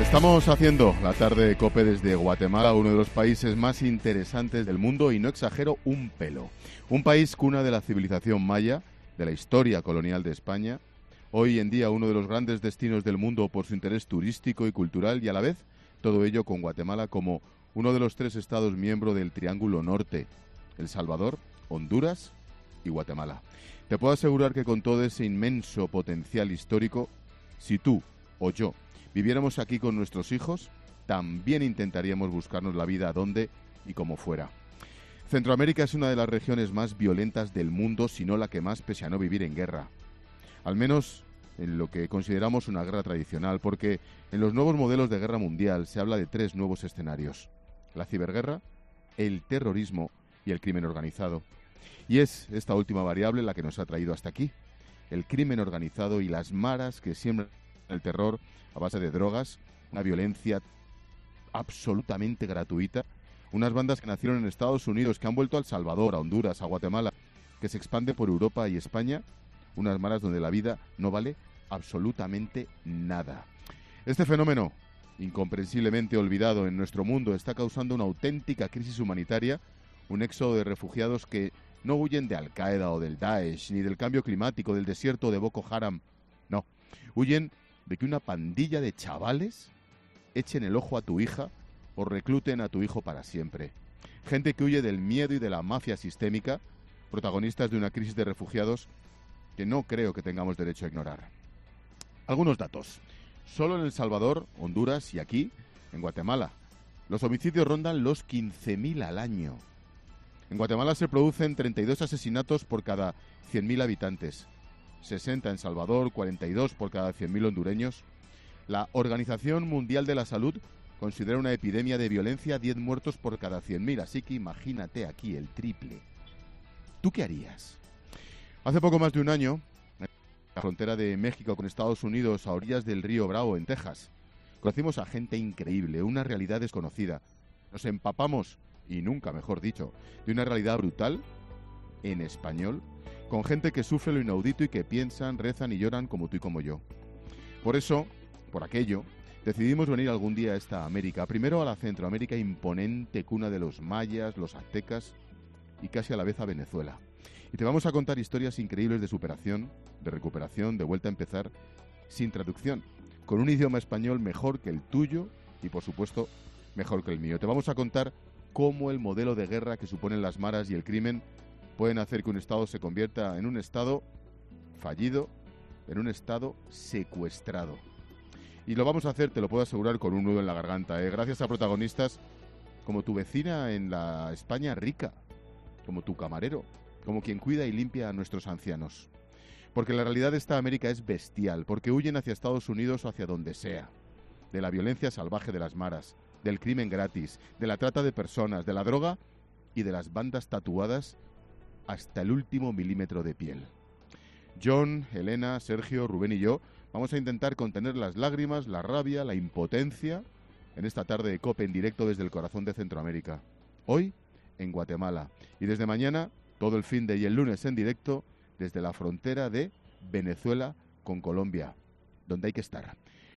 Estamos haciendo la tarde de COPE desde Guatemala, uno de los países más interesantes del mundo, y no exagero un pelo. Un país cuna de la civilización maya, de la historia colonial de España, hoy en día uno de los grandes destinos del mundo por su interés turístico y cultural, y a la vez todo ello con Guatemala como uno de los 3 estados miembros del Triángulo Norte: El Salvador, Honduras y Guatemala. Te puedo asegurar que con todo ese inmenso potencial histórico, si tú o yo viviéramos aquí con nuestros hijos, también intentaríamos buscarnos la vida donde y como fuera. Centroamérica es una de las regiones más violentas del mundo, si no la que más, pese a no vivir en guerra. Al menos en lo que consideramos una guerra tradicional, porque en los nuevos modelos de guerra mundial se habla de 3 nuevos escenarios: la ciberguerra, el terrorismo y el crimen organizado. Y es esta última variable la que nos ha traído hasta aquí: el crimen organizado y las maras que siembran el terror a base de drogas, una violencia absolutamente gratuita, unas bandas que nacieron en Estados Unidos, que han vuelto a El Salvador, a Honduras, a Guatemala, que se expande por Europa y España, unas maras donde la vida no vale absolutamente nada. Este fenómeno, incomprensiblemente olvidado en nuestro mundo, está causando una auténtica crisis humanitaria, un éxodo de refugiados que no huyen de Al-Qaeda o del Daesh, ni del cambio climático, del desierto de Boko Haram. No, huyen de que una pandilla de chavales echen el ojo a tu hija o recluten a tu hijo para siempre. Gente que huye del miedo y de la mafia sistémica, protagonistas de una crisis de refugiados que no creo que tengamos derecho a ignorar. Algunos datos. Solo en El Salvador, Honduras y aquí, en Guatemala, los homicidios rondan los 15.000 al año. En Guatemala se producen 32 asesinatos por cada 100.000 habitantes. 60 en Salvador, 42 por cada 100.000 hondureños. La Organización Mundial de la Salud considera una epidemia de violencia 10 muertos por cada 100.000, así que imagínate aquí el triple. ¿Tú qué harías? Hace poco más de un año, en la frontera de México con Estados Unidos, a orillas del río Bravo, en Texas, conocimos a gente increíble, una realidad desconocida. Nos empapamos, y nunca mejor dicho, de una realidad brutal, en español, con gente que sufre lo inaudito y que piensan, rezan y lloran como tú y como yo. Por eso, por aquello, decidimos venir algún día a esta América, primero a la Centroamérica imponente, cuna de los mayas, los aztecas y casi a la vez a Venezuela. Y te vamos a contar historias increíbles de superación, de recuperación, de vuelta a empezar, sin traducción, con un idioma español mejor que el tuyo y, por supuesto, mejor que el mío. Te vamos a contar cómo el modelo de guerra que suponen las maras y el crimen pueden hacer que un Estado se convierta en un Estado fallido, en un Estado secuestrado. Y lo vamos a hacer, te lo puedo asegurar, con un nudo en la garganta, gracias a protagonistas como tu vecina en la España rica, como tu camarero, como quien cuida y limpia a nuestros ancianos. Porque la realidad de esta América es bestial, porque huyen hacia Estados Unidos o hacia donde sea, de la violencia salvaje de las maras, del crimen gratis, de la trata de personas, de la droga y de las bandas tatuadas hasta el último milímetro de piel. John, Elena, Sergio, Rubén y yo vamos a intentar contener las lágrimas, la rabia, la impotencia en esta tarde de COPE en directo desde el corazón de Centroamérica. Hoy en Guatemala y desde mañana todo el fin de y el lunes en directo desde la frontera de Venezuela con Colombia, donde hay que estar.